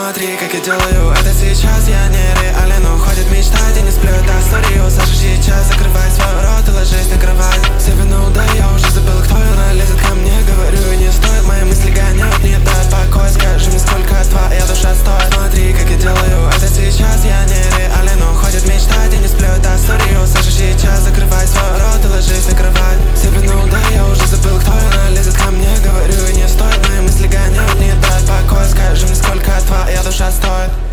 Смотри, как я делаю это сейчас. Я не реален, но ходит мечтать. Я не сплю до историю. Саша сейчас закрывай свой рот и ложись на кровать. Себе да я уже забыл, кто она лезет ко мне. Говорю, не стоит, мои мысли гоняют, не дают покоя. Скажи мне, сколько твоя душа стоит. Смотри, как я делаю это сейчас. Я не реален, но ходит мечтать. Я не сплю до историю. Саша сейчас закрывай свой рот и ложись на кровать. Себе да я уже забыл, кто она лезет ко мне. Говорю, не стоит, мои мысли гоняют, не дают покоя. Скажи мне, сколько твоя душа стоит.